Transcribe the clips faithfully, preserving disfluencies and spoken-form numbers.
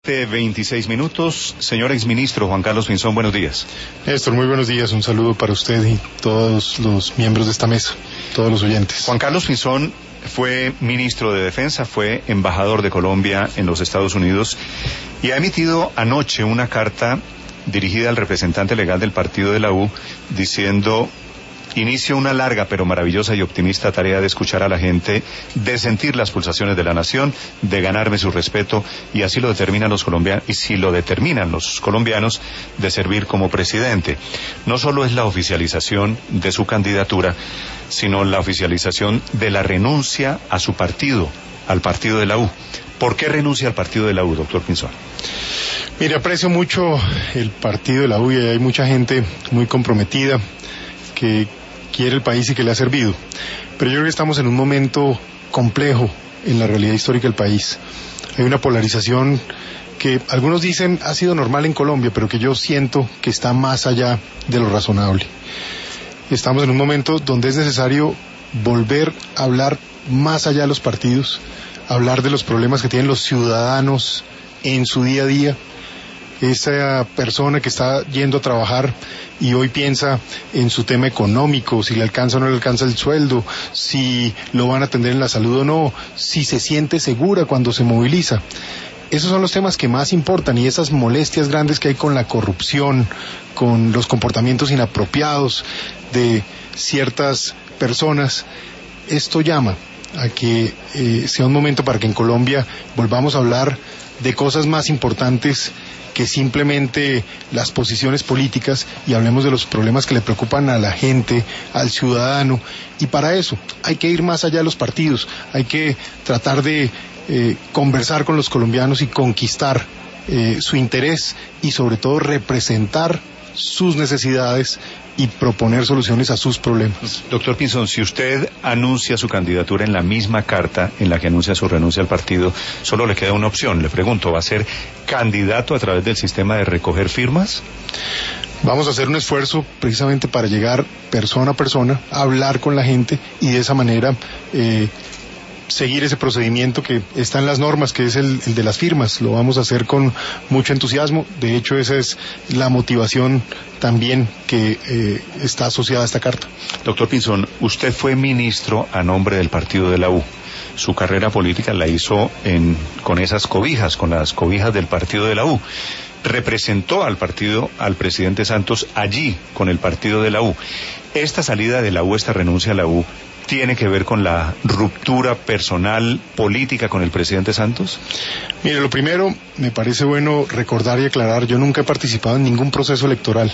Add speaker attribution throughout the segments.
Speaker 1: De veintiséis minutos, señor exministro Juan Carlos Pinzón, buenos días.
Speaker 2: Néstor, muy buenos días, un saludo para usted y todos los miembros de esta mesa, todos los oyentes.
Speaker 1: Juan Carlos Pinzón fue ministro de Defensa, fue embajador de Colombia en los Estados Unidos y ha emitido anoche una carta dirigida al representante legal del partido de la U diciendo: inicio una larga pero maravillosa y optimista tarea de escuchar a la gente, de sentir las pulsaciones de la nación, de ganarme su respeto, y así lo determinan los colombianos, y si lo determinan los colombianos, de servir como presidente. No solo es la oficialización de su candidatura, sino la oficialización de la renuncia a su partido, al partido de la U. ¿Por qué renuncia al partido de la U, doctor Pinzón?
Speaker 2: Mire, aprecio mucho el partido de la U y hay mucha gente muy comprometida que quiere el país y que le ha servido, pero yo creo que estamos en un momento complejo en la realidad histórica del país. Hay una polarización que algunos dicen ha sido normal en Colombia, pero que yo siento que está más allá de lo razonable. Estamos en un momento donde es necesario volver a hablar más allá de los partidos, hablar de los problemas que tienen los ciudadanos en su día a día. Esa persona que está yendo a trabajar y hoy piensa en su tema económico, si le alcanza o no le alcanza el sueldo, si lo van a atender en la salud o no, si se siente segura cuando se moviliza. Esos son los temas que más importan, y esas molestias grandes que hay con la corrupción, con los comportamientos inapropiados de ciertas personas. Esto llama a que eh, sea un momento para que en Colombia volvamos a hablar de cosas más importantes que simplemente las posiciones políticas, y hablemos de los problemas que le preocupan a la gente, al ciudadano, y para eso hay que ir más allá de los partidos, hay que tratar de eh, conversar con los colombianos y conquistar eh, su interés y sobre todo representar sus necesidades y proponer soluciones a sus problemas.
Speaker 1: Doctor Pinzón, si usted anuncia su candidatura en la misma carta en la que anuncia su renuncia al partido, solo le queda una opción. Le pregunto, ¿va a ser candidato a través del sistema de recoger firmas?
Speaker 2: Vamos a hacer un esfuerzo precisamente para llegar persona a persona, a hablar con la gente y de esa manera eh, seguir ese procedimiento que está en las normas, que es el, el de las firmas. Lo vamos a hacer con mucho entusiasmo. De hecho, esa es la motivación también que eh, está asociada a esta carta.
Speaker 1: Doctor Pinzón, usted fue ministro a nombre del partido de la U. Su carrera política la hizo en, con esas cobijas, con las cobijas del partido de la U. Representó al partido, al presidente Santos, allí, con el partido de la U. Esta salida de la U, esta renuncia a la U, ¿tiene que ver con la ruptura personal política con el presidente Santos?
Speaker 2: Mire, lo primero, me parece bueno recordar y aclarar, yo nunca he participado en ningún proceso electoral.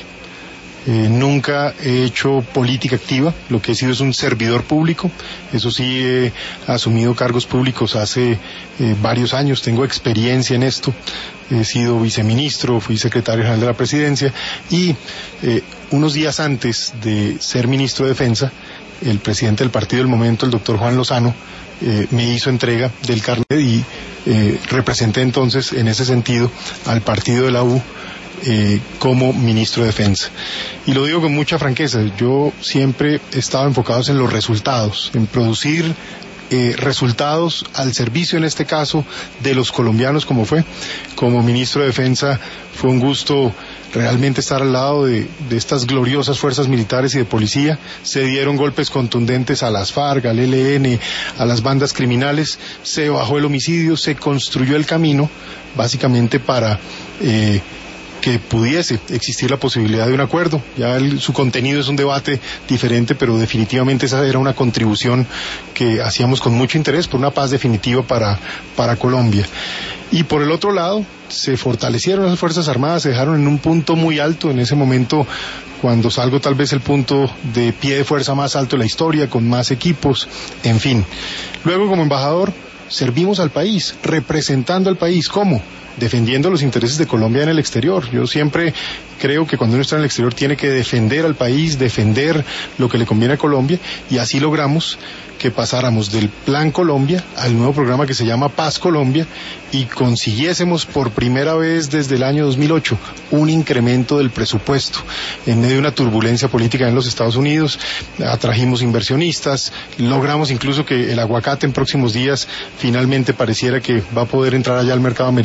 Speaker 2: Eh, nunca he hecho política activa, lo que he sido es un servidor público. Eso sí, he asumido cargos públicos hace eh, varios años, tengo experiencia en esto. He sido viceministro, fui secretario general de la presidencia y eh, unos días antes de ser ministro de Defensa, el presidente del partido del momento, el doctor Juan Lozano, eh, me hizo entrega del carnet y eh, representé entonces en ese sentido al partido de la U eh, como ministro de Defensa. Y lo digo con mucha franqueza, yo siempre he estado enfocado en los resultados, en producir Eh, resultados al servicio, en este caso, de los colombianos, como fue. Como ministro de Defensa fue un gusto realmente estar al lado de, de estas gloriosas fuerzas militares y de policía. Se dieron golpes contundentes a las FARC, al E L N, a las bandas criminales, se bajó el homicidio, se construyó el camino, básicamente para eh, que pudiese existir la posibilidad de un acuerdo. Ya el, su contenido es un debate diferente, pero definitivamente esa era una contribución que hacíamos con mucho interés por una paz definitiva para, para Colombia. Y por el otro lado, se fortalecieron las Fuerzas Armadas, se dejaron en un punto muy alto en ese momento, cuando salgo tal vez el punto de pie de fuerza más alto de la historia, con más equipos, en fin. Luego, como embajador, servimos al país, representando al país. ¿Cómo? Defendiendo los intereses de Colombia en el exterior. Yo siempre creo que cuando uno está en el exterior tiene que defender al país, defender lo que le conviene a Colombia, y así logramos que pasáramos del Plan Colombia al nuevo programa que se llama Paz Colombia y consiguiésemos por primera vez desde el año dos mil ocho un incremento del presupuesto. En medio de una turbulencia política en los Estados Unidos, atrajimos inversionistas, logramos incluso que el aguacate en próximos días finalmente pareciera que va a poder entrar allá al mercado americano.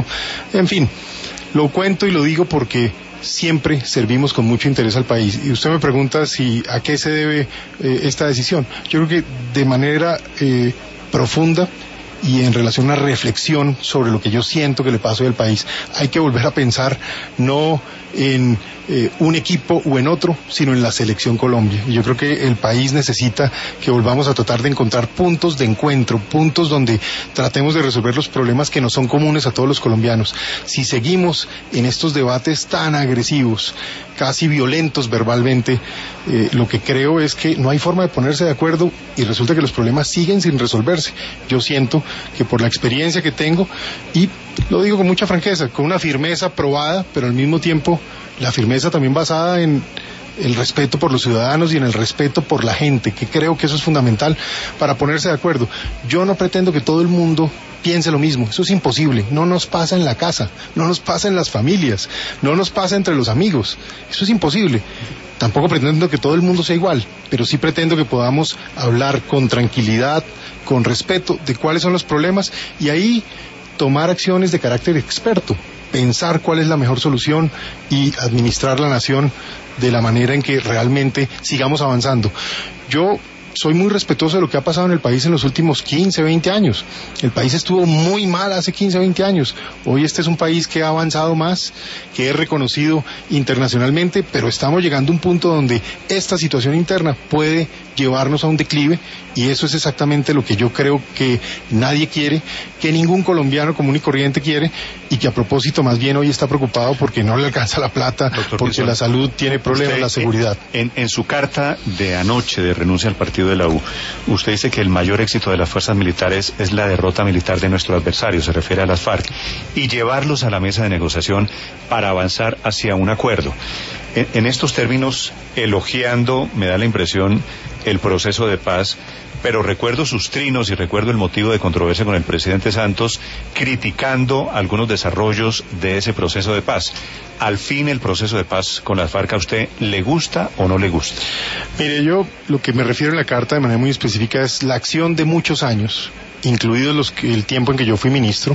Speaker 2: En fin, lo cuento y lo digo porque siempre servimos con mucho interés al país. Y usted me pregunta si a qué se debe eh, esta decisión. Yo creo que de manera eh, profunda y en relación a una reflexión sobre lo que yo siento que le pasó al país, hay que volver a pensar no en eh, un equipo o en otro, sino en la selección Colombia. Y yo creo que el país necesita que volvamos a tratar de encontrar puntos de encuentro, puntos donde tratemos de resolver los problemas que nos son comunes a todos los colombianos. Si seguimos en estos debates tan agresivos, casi violentos verbalmente, eh, lo que creo es que no hay forma de ponerse de acuerdo y resulta que los problemas siguen sin resolverse. Yo siento que por la experiencia que tengo, y lo digo con mucha franqueza, con una firmeza probada, pero al mismo tiempo la firmeza también basada en el respeto por los ciudadanos y en el respeto por la gente, que creo que eso es fundamental para ponerse de acuerdo. Yo no pretendo que todo el mundo piense lo mismo, eso es imposible, no nos pasa en la casa, no nos pasa en las familias, no nos pasa entre los amigos, eso es imposible. Tampoco pretendo que todo el mundo sea igual, pero sí pretendo que podamos hablar con tranquilidad, con respeto de cuáles son los problemas y ahí tomar acciones de carácter experto, pensar cuál es la mejor solución y administrar la nación de la manera en que realmente sigamos avanzando. Yo soy muy respetuoso de lo que ha pasado en el país en los últimos quince, veinte años. El país estuvo muy mal hace quince, veinte años. Hoy este es un país que ha avanzado más, que es reconocido internacionalmente, pero estamos llegando a un punto donde esta situación interna puede llevarnos a un declive y eso es exactamente lo que yo creo que nadie quiere, que ningún colombiano común y corriente quiere y que a propósito más bien hoy está preocupado porque no le alcanza la plata, Doctor porque Pinzón, la salud tiene problemas, usted, la seguridad.
Speaker 1: En, en, en su carta de anoche de renuncia al partido de la U, usted dice que el mayor éxito de las fuerzas militares es la derrota militar de nuestro adversario, se refiere a las FARC, y llevarlos a la mesa de negociación para avanzar hacia un acuerdo. En, en estos términos, elogiando, me da la impresión, el proceso de paz, pero recuerdo sus trinos y recuerdo el motivo de controversia con el presidente Santos, criticando algunos desarrollos de ese proceso de paz. Al fin, el proceso de paz con las FARC, ¿a usted le gusta o no le gusta?
Speaker 2: Mire, yo lo que me refiero en la carta de manera muy específica es la acción de muchos años, incluidos los, el tiempo en que yo fui ministro,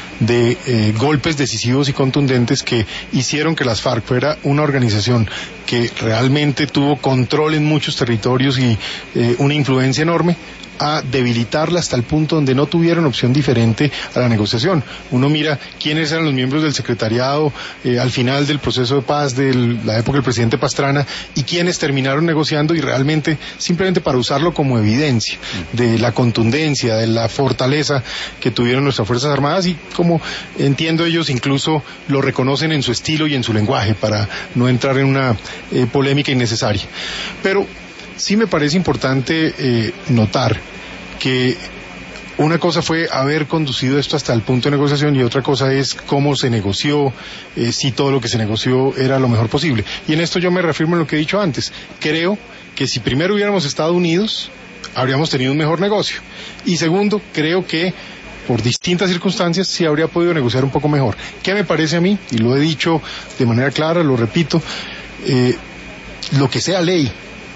Speaker 2: de eh, golpes decisivos y contundentes que hicieron que las FARC fuera una organización que realmente tuvo control en muchos territorios y eh, una influencia enorme, a debilitarla hasta el punto donde no tuvieron opción diferente a la negociación. Uno mira quiénes eran los miembros del secretariado eh, al final del proceso de paz de la época del presidente Pastrana y quiénes terminaron negociando y realmente simplemente para usarlo como evidencia de la contundencia, de la fortaleza que tuvieron nuestras Fuerzas Armadas y como entiendo ellos incluso lo reconocen en su estilo y en su lenguaje para no entrar en una eh, polémica innecesaria. Pero sí me parece importante eh, notar que una cosa fue haber conducido esto hasta el punto de negociación y otra cosa es cómo se negoció, eh, si todo lo que se negoció era lo mejor posible. Y en esto yo me reafirmo en lo que he dicho antes. Creo que si primero hubiéramos estado unidos, habríamos tenido un mejor negocio. Y segundo, creo que por distintas circunstancias sí habría podido negociar un poco mejor. ¿Qué me parece a mí? Y lo he dicho de manera clara, lo repito, eh, lo que sea ley,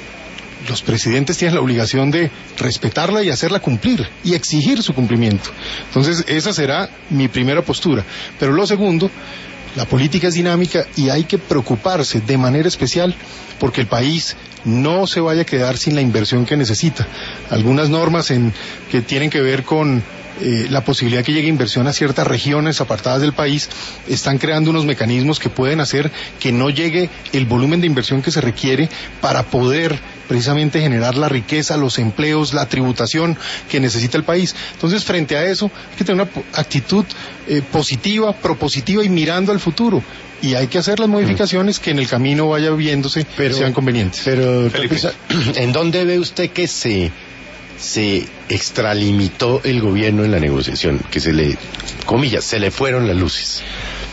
Speaker 2: los presidentes tienen la obligación de respetarla y hacerla cumplir y exigir su cumplimiento. Entonces esa será mi primera postura. Pero lo segundo, la política es dinámica y hay que preocuparse de manera especial porque el país no se vaya a quedar sin la inversión que necesita. Algunas normas en, que tienen que ver con Eh, la posibilidad que llegue inversión a ciertas regiones apartadas del país, están creando unos mecanismos que pueden hacer que no llegue el volumen de inversión que se requiere para poder precisamente generar la riqueza, los empleos, la tributación que necesita el país. Entonces, frente a eso, hay que tener una actitud eh, positiva, propositiva y mirando al futuro. Y hay que hacer las modificaciones que en el camino vaya viéndose pero, sean convenientes.
Speaker 3: Pero, ¿en dónde ve usted que se... se extralimitó el gobierno en la negociación, que se le, comillas, se le fueron las luces?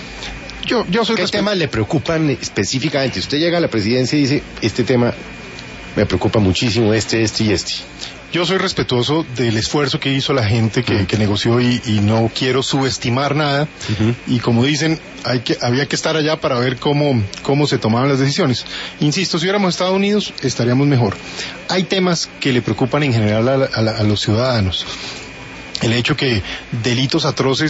Speaker 2: Yo, yo soy
Speaker 3: ¿Qué temas le preocupan específicamente? Usted llega a la presidencia y dice, este tema me preocupa muchísimo, este, este y este.
Speaker 2: Yo soy respetuoso del esfuerzo que hizo la gente que, uh-huh. que negoció y, y no quiero subestimar nada. Uh-huh. Y como dicen, hay que, había que estar allá para ver cómo, cómo se tomaban las decisiones. Insisto, si hubiéramos estado unidos, estaríamos mejor. Hay temas que le preocupan en general a, a, a los ciudadanos. El hecho que delitos atroces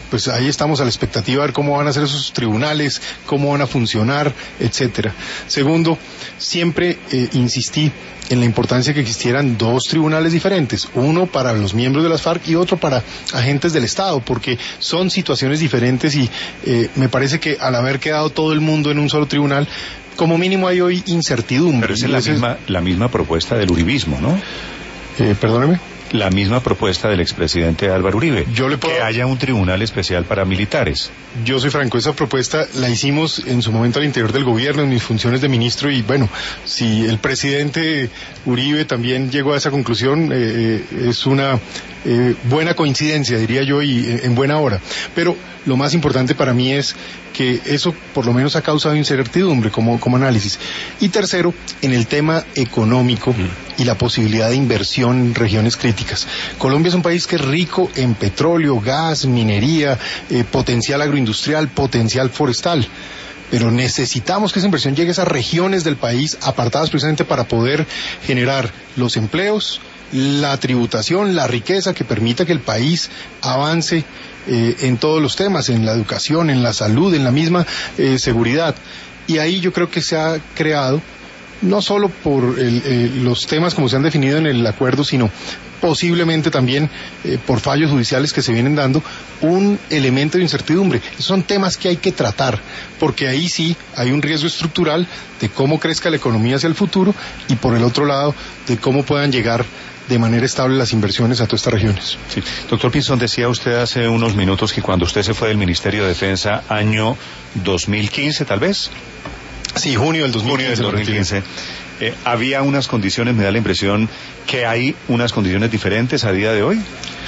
Speaker 2: pues ahí estamos a la expectativa de ver cómo van a ser esos tribunales, cómo van a funcionar, etcétera. Segundo, siempre eh, insistí en la importancia que existieran dos tribunales diferentes, uno para los miembros de las FARC y otro para agentes del Estado, porque son situaciones diferentes y eh, me parece que al haber quedado todo el mundo en un solo tribunal, como mínimo hay hoy incertidumbre.
Speaker 1: Pero esa es la misma, la misma propuesta del uribismo, ¿no?
Speaker 2: Eh, perdóneme.
Speaker 1: La misma propuesta del expresidente Álvaro Uribe,
Speaker 2: Yo le puedo...
Speaker 1: que haya un tribunal especial para militares.
Speaker 2: Yo soy franco, esa propuesta la hicimos en su momento al interior del gobierno, en mis funciones de ministro, y bueno, si el presidente Uribe también llegó a esa conclusión, eh, es una eh, buena coincidencia, diría yo, y eh, en buena hora. Pero lo más importante para mí es que eso por lo menos ha causado incertidumbre como, como análisis. Y tercero, en el tema económico y la posibilidad de inversión en regiones críticas. Colombia es un país que es rico en petróleo, gas, minería, eh, potencial agroindustrial, potencial forestal. Pero necesitamos que esa inversión llegue a esas regiones del país apartadas precisamente para poder generar los empleos, la tributación, la riqueza que permita que el país avance eh, en todos los temas, en la educación, en la salud, en la misma eh, seguridad. Y ahí yo creo que se ha creado, no solo por el, eh, los temas como se han definido en el acuerdo, sino posiblemente también eh, por fallos judiciales que se vienen dando, un elemento de incertidumbre. Esos son temas que hay que tratar, porque ahí sí hay un riesgo estructural de cómo crezca la economía hacia el futuro y por el otro lado de cómo puedan llegar de manera estable las inversiones a todas estas regiones.
Speaker 1: Sí. Doctor Pinzón, decía usted hace unos minutos que cuando usted se fue del Ministerio de Defensa, año dos mil quince tal vez.
Speaker 2: Sí, junio del dos mil quince.
Speaker 1: Junio del dos mil quince. Eh, había unas condiciones, me da la impresión que hay unas condiciones diferentes a día de hoy.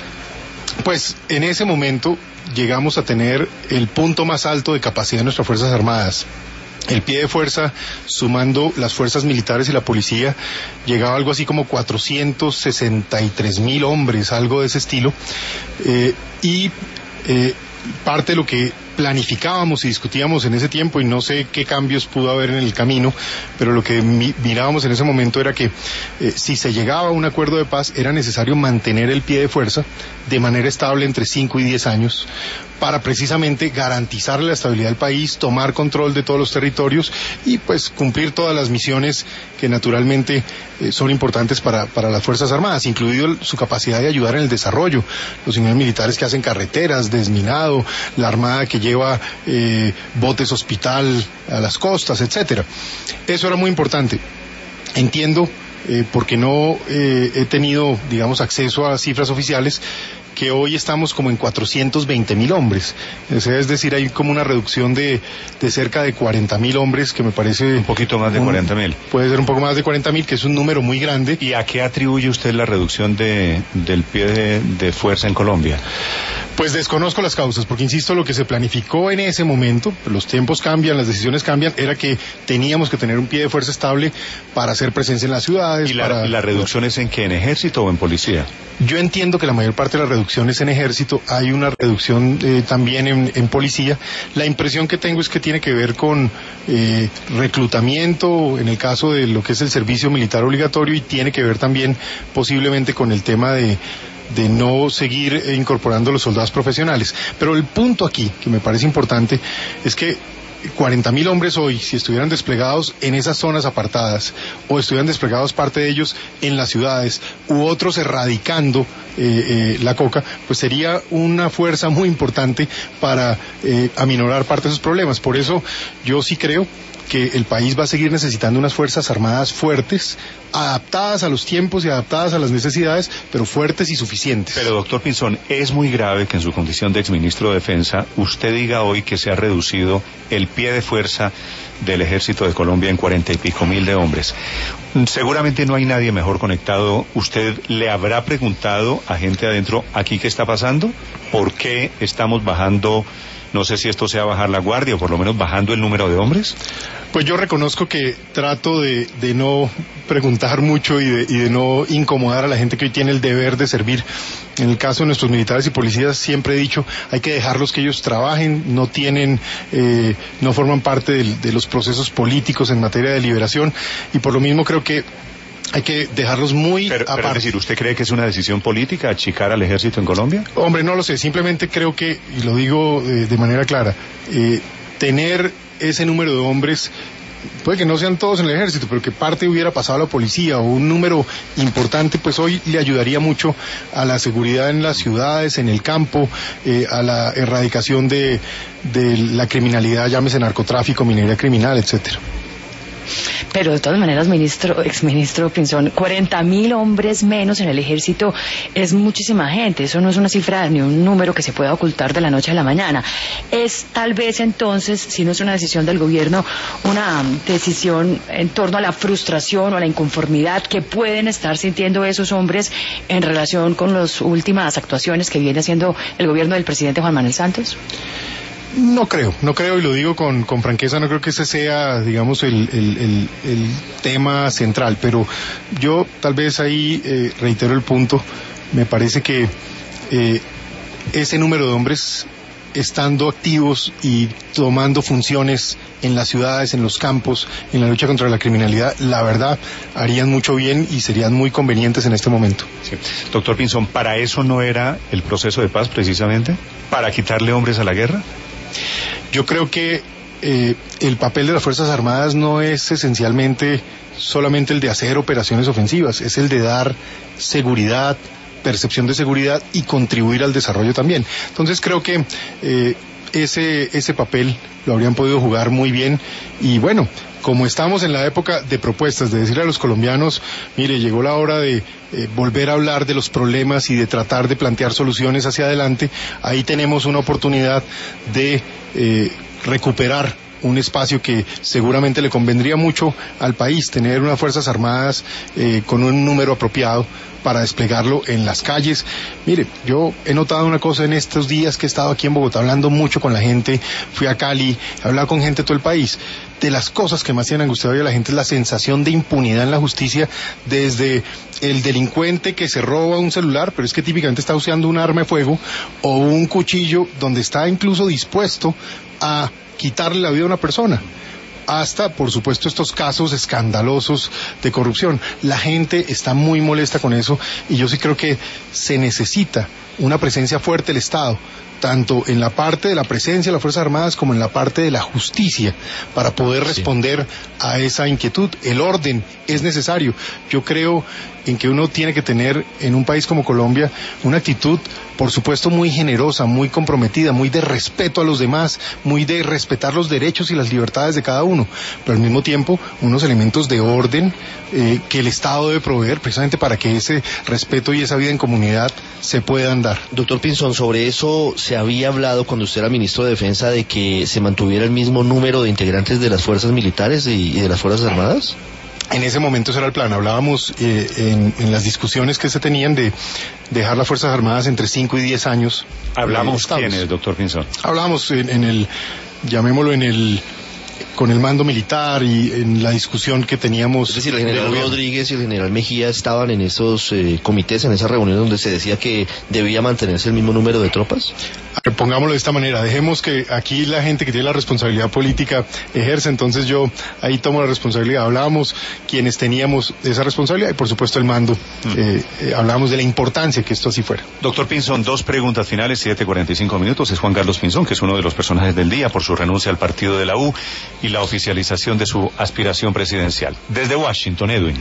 Speaker 2: Pues en ese momento llegamos a tener el punto más alto de capacidad de nuestras Fuerzas Armadas. El pie de fuerza, sumando las fuerzas militares y la policía, llegaba a algo así como cuatrocientos sesenta y tres mil hombres, algo de ese estilo. Eh, y eh, parte de lo que planificábamos y discutíamos en ese tiempo, y no sé qué cambios pudo haber en el camino, pero lo que mi, mirábamos en ese momento era que eh, si se llegaba a un acuerdo de paz era necesario mantener el pie de fuerza de manera estable entre cinco y diez años para precisamente garantizar la estabilidad del país, tomar control de todos los territorios y pues cumplir todas las misiones que naturalmente eh, son importantes para, para las Fuerzas Armadas, incluido su capacidad de ayudar en el desarrollo, los ingenieros militares que hacen carreteras, desminado, la Armada que lleva eh, botes hospital a las costas, etcétera. Eso era muy importante. Entiendo, eh, porque no eh, he tenido, digamos, acceso a cifras oficiales, que hoy estamos como en cuatrocientos veinte mil hombres. O sea, es decir, hay como una reducción de, de cerca de cuarenta mil hombres, que me parece...
Speaker 1: Un poquito más de un, cuarenta mil.
Speaker 2: Puede ser un poco más de cuarenta mil, que es un número muy grande.
Speaker 1: ¿Y a qué atribuye usted la reducción de, del pie de, de fuerza en Colombia?
Speaker 2: Pues desconozco las causas, porque insisto, lo que se planificó en ese momento, los tiempos cambian, las decisiones cambian, era que teníamos que tener un pie de fuerza estable para hacer presencia en las ciudades.
Speaker 1: ¿Y la,
Speaker 2: para...
Speaker 1: la reducción es en qué? ¿En ejército o en policía?
Speaker 2: Yo entiendo que la mayor parte de la reducción es en ejército, hay una reducción eh, también en, en policía. La impresión que tengo es que tiene que ver con eh, reclutamiento, en el caso de lo que es el servicio militar obligatorio, y tiene que ver también posiblemente con el tema de de no seguir incorporando los soldados profesionales. Pero el punto aquí, que me parece importante, es que cuarenta mil hombres hoy, si estuvieran desplegados en esas zonas apartadas, o estuvieran desplegados parte de ellos en las ciudades, u otros erradicando eh, eh, la coca, pues sería una fuerza muy importante para eh, aminorar parte de esos problemas. Por eso yo sí creo que el país va a seguir necesitando unas Fuerzas Armadas fuertes, adaptadas a los tiempos y adaptadas a las necesidades, pero fuertes y suficientes.
Speaker 1: Pero, doctor Pinzón, es muy grave que en su condición de exministro de Defensa usted diga hoy que se ha reducido el pie de fuerza del Ejército de Colombia en cuarenta y pico mil de hombres. Seguramente no hay nadie mejor conectado. ¿Usted le habrá preguntado a gente adentro aquí qué está pasando? ¿Por qué estamos bajando? No sé si esto sea bajar la guardia o por lo menos bajando el número de hombres.
Speaker 2: Pues yo reconozco que trato de, de no preguntar mucho y de, y de no incomodar a la gente que hoy tiene el deber de servir. En el caso de nuestros militares y policías siempre he dicho, hay que dejarlos que ellos trabajen, no tienen, eh, no forman parte de, de los procesos políticos en materia de liberación, y por lo mismo creo que hay que dejarlos muy
Speaker 1: pero,
Speaker 2: aparte.
Speaker 1: Pero es decir, ¿usted cree que es una decisión política achicar al ejército en Colombia?
Speaker 2: Hombre, no lo sé, simplemente creo que, y lo digo eh, de manera clara, eh, tener ese número de hombres, puede que no sean todos en el ejército, pero que parte hubiera pasado a la policía o un número importante, pues hoy le ayudaría mucho a la seguridad en las ciudades, en el campo, eh, a la erradicación de, de la criminalidad, llámese narcotráfico, minería criminal, etcétera.
Speaker 4: Pero de todas maneras, ministro, exministro Pinzón, cuarenta mil hombres menos en el ejército es muchísima gente. Eso no es una cifra ni un número que se pueda ocultar de la noche a la mañana. Es tal vez entonces, si no es una decisión del gobierno, una decisión en torno a la frustración o a la inconformidad que pueden estar sintiendo esos hombres en relación con las últimas actuaciones que viene haciendo el gobierno del presidente Juan Manuel Santos.
Speaker 2: No creo, no creo y lo digo con, con franqueza, no creo que ese sea, digamos, el, el, el, el tema central, pero yo tal vez ahí eh, reitero el punto, me parece que eh, ese número de hombres estando activos y tomando funciones en las ciudades, en los campos, en la lucha contra la criminalidad, la verdad, harían mucho bien y serían muy convenientes en este momento.
Speaker 1: Sí. Doctor Pinzón, ¿para eso no era el proceso de paz precisamente? ¿Para quitarle hombres a la guerra?
Speaker 2: Yo creo que eh, el papel de las Fuerzas Armadas no es esencialmente solamente el de hacer operaciones ofensivas, es el de dar seguridad, percepción de seguridad y contribuir al desarrollo también. Entonces creo que eh, ese, ese papel lo habrían podido jugar muy bien y bueno, como estamos en la época de propuestas, de decirle a los colombianos, mire, llegó la hora de eh, volver a hablar de los problemas y de tratar de plantear soluciones hacia adelante, ahí tenemos una oportunidad de eh, recuperar un espacio que seguramente le convendría mucho al país, tener unas Fuerzas Armadas eh, con un número apropiado para desplegarlo en las calles. Mire, yo he notado una cosa en estos días que he estado aquí en Bogotá hablando mucho con la gente, fui a Cali, he hablado con gente de todo el país. De las cosas que más tienen angustiado a la gente es la sensación de impunidad en la justicia, desde el delincuente que se roba un celular, pero es que típicamente está usando un arma de fuego, o un cuchillo donde está incluso dispuesto a quitarle la vida a una persona, hasta, por supuesto, estos casos escandalosos de corrupción. La gente está muy molesta con eso y yo sí creo que se necesita una presencia fuerte del Estado, tanto en la parte de la presencia de las Fuerzas Armadas como en la parte de la justicia, para poder responder sí. a esa inquietud. El orden es necesario. Yo creo en que uno tiene que tener en un país como Colombia una actitud, por supuesto, muy generosa, muy comprometida, muy de respeto a los demás, muy de respetar los derechos y las libertades de cada uno, pero al mismo tiempo unos elementos de orden eh, que el Estado debe proveer precisamente para que ese respeto y esa vida en comunidad se puedan dar.
Speaker 5: Doctor Pinzón, sobre eso se había hablado cuando usted era ministro de Defensa, de que se mantuviera el mismo número de integrantes de las fuerzas militares y, y de las Fuerzas Armadas.
Speaker 2: En ese momento ese era el plan. Hablábamos eh, en, en las discusiones que se tenían de dejar las Fuerzas Armadas entre cinco y diez años.
Speaker 1: ¿Hablamos quiénes, doctor Pinzón?
Speaker 2: Hablábamos en, en el, llamémoslo en el, con el mando militar y en la discusión que teníamos.
Speaker 5: Es decir, el general Rodríguez y el general Mejía estaban en esos eh, comités, en esas reuniones donde se decía que debía mantenerse el mismo número de tropas.
Speaker 2: Pongámoslo de esta manera, dejemos que aquí la gente que tiene la responsabilidad política ejerce, entonces yo ahí tomo la responsabilidad. Hablábamos quienes teníamos esa responsabilidad y por supuesto el mando, mm. eh, eh, hablábamos de la importancia que esto así fuera.
Speaker 1: Doctor Pinzón, dos preguntas finales, siete cuarenta y cinco minutos. Es Juan Carlos Pinzón, que es uno de los personajes del día por su renuncia al partido de la U y la oficialización de su aspiración presidencial. Desde Washington, Edwin.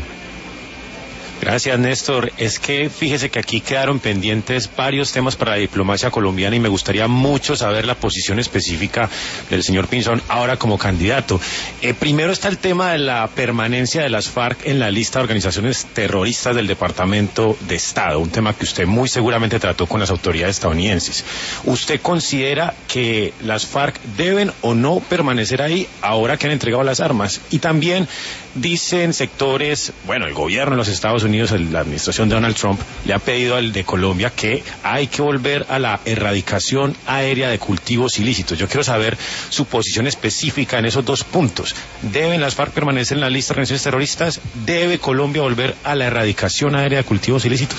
Speaker 6: Gracias, Néstor. Es que fíjese que aquí quedaron pendientes varios temas para la diplomacia colombiana y me gustaría mucho saber la posición específica del señor Pinzón ahora como candidato. Eh, primero está el tema de la permanencia de las FARC en la lista de organizaciones terroristas del Departamento de Estado, un tema que usted muy seguramente trató con las autoridades estadounidenses. ¿Usted considera que las FARC deben o no permanecer ahí ahora que han entregado las armas? Y también dicen sectores, bueno, el gobierno de los Estados Unidos, la administración de Donald Trump, le ha pedido al de Colombia que hay que volver a la erradicación aérea de cultivos ilícitos. Yo quiero saber su posición específica en esos dos puntos. ¿Deben las FARC permanecer en la lista de organizaciones terroristas? ¿Debe Colombia volver a la erradicación aérea de cultivos ilícitos?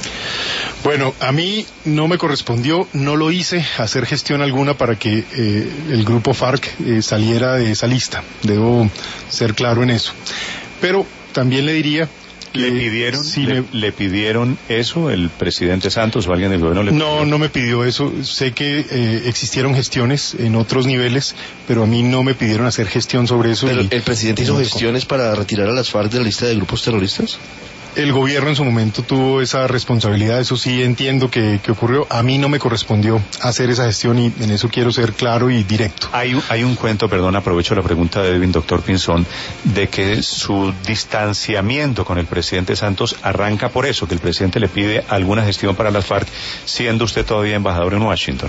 Speaker 2: Bueno, a mí no me correspondió, no lo hice, hacer gestión alguna para que eh, el grupo FARC eh, saliera de esa lista. Debo ser claro en eso. Pero también le diría que
Speaker 1: ¿Le pidieron,
Speaker 2: si
Speaker 1: le,
Speaker 2: me...
Speaker 1: le pidieron eso el presidente Santos o alguien del gobierno? Le
Speaker 2: no,
Speaker 1: pidió?
Speaker 2: no me pidió eso. Sé que eh, existieron gestiones en otros niveles, pero a mí no me pidieron hacer gestión sobre eso.
Speaker 5: ¿Pero
Speaker 2: y,
Speaker 5: el presidente hizo gestiones para retirar a las FARC de la lista de grupos terroristas?
Speaker 2: El gobierno en su momento tuvo esa responsabilidad, eso sí entiendo que, que ocurrió. A mí no me correspondió hacer esa gestión y en eso quiero ser claro y directo.
Speaker 1: Hay, hay un cuento, perdón, aprovecho la pregunta de Edwin, doctor Pinzón, de que su distanciamiento con el presidente Santos arranca por eso, que el presidente le pide alguna gestión para las FARC, siendo usted todavía embajador en Washington.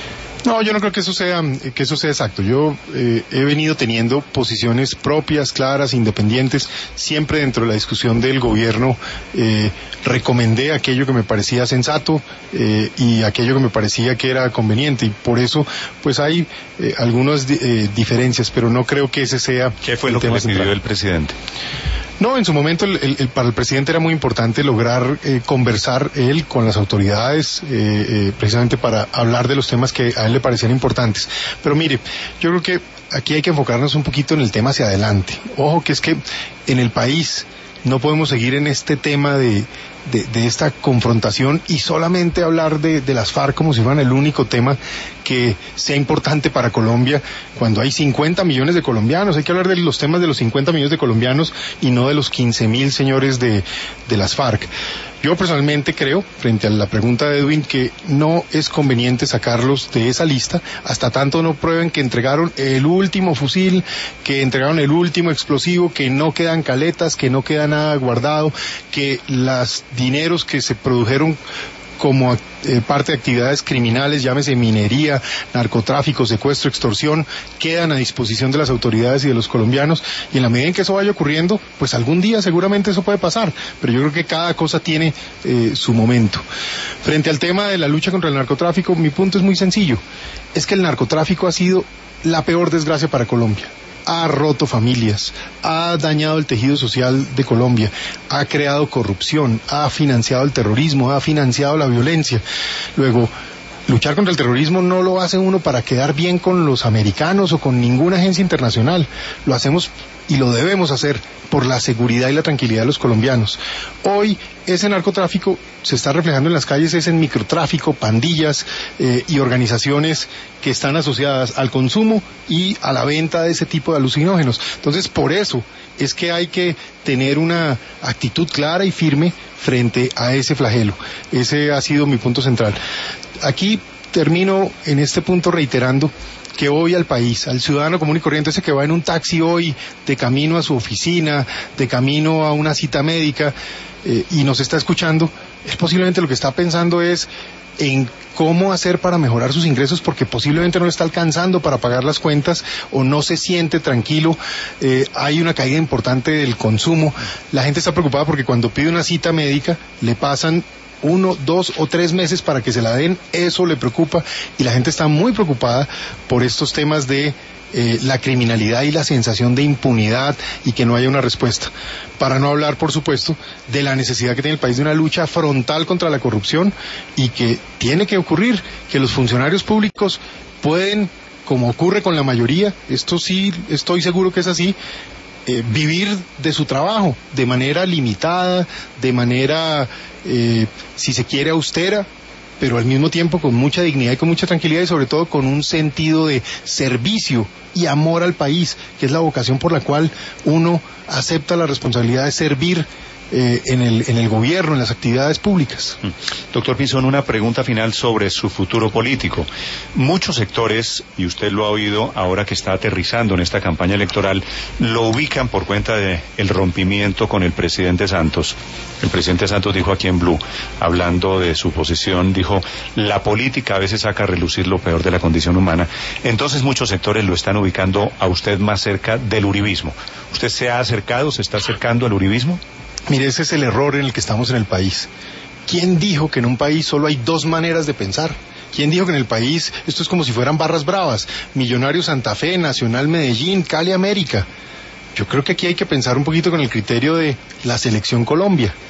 Speaker 2: No, yo no creo que eso sea, que eso sea exacto. Yo eh, he venido teniendo posiciones propias, claras, independientes, siempre dentro de la discusión del gobierno eh, recomendé aquello que me parecía sensato eh, y aquello que me parecía que era conveniente, y por eso pues hay eh, algunas eh, diferencias, pero no creo que ese sea
Speaker 1: ¿Qué fue
Speaker 2: el
Speaker 1: lo que
Speaker 2: tema
Speaker 1: le pidió
Speaker 2: central.
Speaker 1: el presidente?
Speaker 2: No, en su momento el, el, el, para el presidente era muy importante lograr eh, conversar él con las autoridades eh, eh, precisamente para hablar de los temas que a él le parecían importantes. Pero mire, yo creo que aquí hay que enfocarnos un poquito en el tema hacia adelante. Ojo que es que en el país no podemos seguir en este tema de, de, de esta confrontación y solamente hablar de, de las FARC como si fueran el único tema que sea importante para Colombia, cuando hay cincuenta millones de colombianos. Hay que hablar de los temas de los cincuenta millones de colombianos y no de los quince mil señores de, de las FARC. Yo personalmente creo, frente a la pregunta de Edwin, que no es conveniente sacarlos de esa lista hasta tanto no prueben que entregaron el último fusil, que entregaron el último explosivo, que no quedan caletas, que no queda nada guardado, que los dineros que se produjeron como eh, parte de actividades criminales, llámese minería, narcotráfico, secuestro, extorsión, quedan a disposición de las autoridades y de los colombianos, y en la medida en que eso vaya ocurriendo, pues algún día seguramente eso puede pasar, pero yo creo que cada cosa tiene eh, su momento. Frente al tema de la lucha contra el narcotráfico, mi punto es muy sencillo, es que el narcotráfico ha sido la peor desgracia para Colombia. Ha roto familias, ha dañado el tejido social de Colombia, ha creado corrupción, ha financiado el terrorismo, ha financiado la violencia. Luego, luchar contra el terrorismo no lo hace uno para quedar bien con los americanos o con ninguna agencia internacional. Lo hacemos y lo debemos hacer por la seguridad y la tranquilidad de los colombianos. Hoy ese narcotráfico se está reflejando en las calles, es en microtráfico, pandillas eh, y organizaciones que están asociadas al consumo y a la venta de ese tipo de alucinógenos. Entonces, por eso es que hay que tener una actitud clara y firme frente a ese flagelo. Ese ha sido mi punto central. Aquí termino en este punto reiterando que hoy al país, al ciudadano común y corriente, ese que va en un taxi hoy de camino a su oficina, de camino a una cita médica eh, y nos está escuchando, es posiblemente lo que está pensando es en cómo hacer para mejorar sus ingresos, porque posiblemente no le está alcanzando para pagar las cuentas o no se siente tranquilo, eh, hay una caída importante del consumo, la gente está preocupada porque cuando pide una cita médica le pasan uno, dos o tres meses para que se la den, eso le preocupa y la gente está muy preocupada por estos temas de eh, la criminalidad y la sensación de impunidad y que no haya una respuesta. Para no hablar, por supuesto, de la necesidad que tiene el país de una lucha frontal contra la corrupción y que tiene que ocurrir, que los funcionarios públicos pueden, como ocurre con la mayoría, esto sí estoy seguro que es así, Eh, vivir de su trabajo de manera limitada, de manera, eh, si se quiere, austera, pero al mismo tiempo con mucha dignidad y con mucha tranquilidad y sobre todo con un sentido de servicio y amor al país, que es la vocación por la cual uno acepta la responsabilidad de servir Eh, en el, en el gobierno, en las actividades públicas.
Speaker 1: Doctor Pinzón, una pregunta final sobre su futuro político. Muchos sectores, y usted lo ha oído ahora que está aterrizando en esta campaña electoral, lo ubican por cuenta de el rompimiento con el presidente Santos. El presidente Santos dijo aquí en Blue, hablando de su posición, dijo, la política a veces saca a relucir lo peor de la condición humana. Entonces muchos sectores lo están ubicando a usted más cerca del uribismo. ¿Usted se ha acercado, se está acercando al uribismo?
Speaker 2: Mire, ese es el error en el que estamos en el país. ¿Quién dijo que en un país solo hay dos maneras de pensar? ¿Quién dijo que en el país esto es como si fueran barras bravas? Millonarios Santa Fe, Nacional Medellín, Cali América. Yo creo que aquí hay que pensar un poquito con el criterio de la Selección Colombia.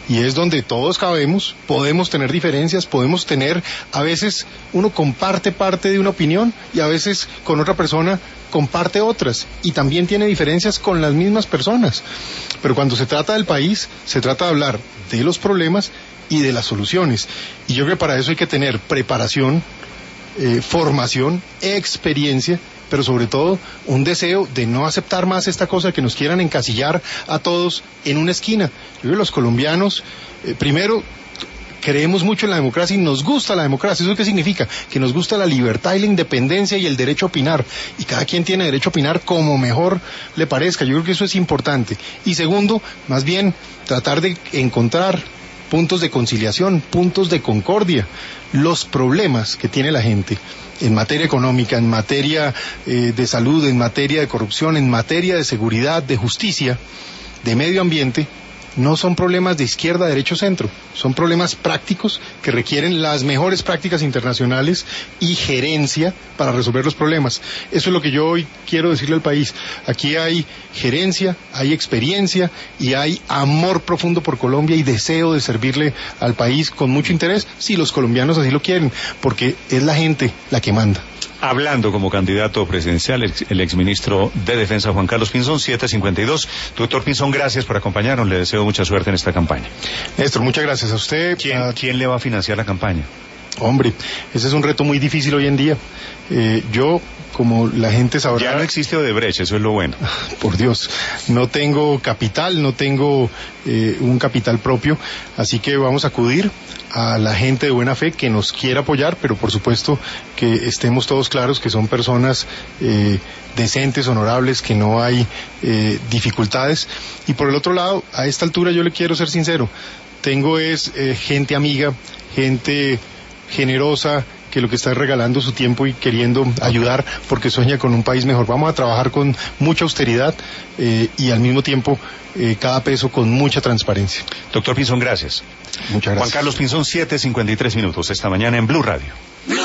Speaker 2: y es donde todos cabemos, podemos tener diferencias, podemos tener, a veces uno comparte parte de una opinión y a veces con otra persona comparte otras, y también tiene diferencias con las mismas personas, pero cuando se trata del país, se trata de hablar de los problemas y de las soluciones, y yo creo que para eso hay que tener preparación, eh, formación, experiencia, pero sobre todo un deseo de no aceptar más esta cosa que nos quieran encasillar a todos en una esquina. Yo creo que los colombianos, eh, primero, creemos mucho en la democracia y nos gusta la democracia. ¿Eso qué significa? Que nos gusta la libertad y la independencia y el derecho a opinar, y cada quien tiene derecho a opinar como mejor le parezca. Yo creo que eso es importante. Y segundo, más bien, tratar de encontrar puntos de conciliación, puntos de concordia. Los problemas que tiene la gente en materia económica, en materia eh, de salud, en materia de corrupción, en materia de seguridad, de justicia, de medio ambiente, no son problemas de izquierda, derecho, centro, son problemas prácticos que requieren las mejores prácticas internacionales y gerencia para resolver los problemas. Eso es lo que yo hoy quiero decirle al país. Aquí hay gerencia, hay experiencia y hay amor profundo por Colombia y deseo de servirle al país con mucho interés, si los colombianos así lo quieren, porque es la gente la que manda.
Speaker 1: Hablando como candidato presidencial, el, el exministro de Defensa Juan Carlos Pinzón, siete cincuenta y dos. Doctor Pinzón, gracias por acompañarnos, le deseo mucha suerte en esta campaña.
Speaker 2: Néstor, muchas gracias a usted.
Speaker 1: ¿Quién,
Speaker 2: a...
Speaker 1: ¿quién le va a financiar la campaña?
Speaker 2: Hombre, ese es un reto muy difícil hoy en día. Eh, yo, como la gente sabrá...
Speaker 1: Ya no existe Odebrecht, eso es lo bueno.
Speaker 2: Por Dios, no tengo capital, no tengo eh, un capital propio, así que vamos a acudir a la gente de buena fe que nos quiera apoyar, pero por supuesto que estemos todos claros que son personas eh, decentes, honorables, que no hay eh, dificultades. Y por el otro lado, a esta altura yo le quiero ser sincero, tengo es eh, gente amiga, gente generosa, que lo que está regalando su tiempo y queriendo ayudar porque sueña con un país mejor. Vamos a trabajar con mucha austeridad eh, y al mismo tiempo eh, cada peso con mucha transparencia.
Speaker 1: Doctor Pinzón, gracias.
Speaker 2: Muchas gracias.
Speaker 1: Juan Carlos Pinzón, siete cincuenta y tres minutos esta mañana en Blue Radio.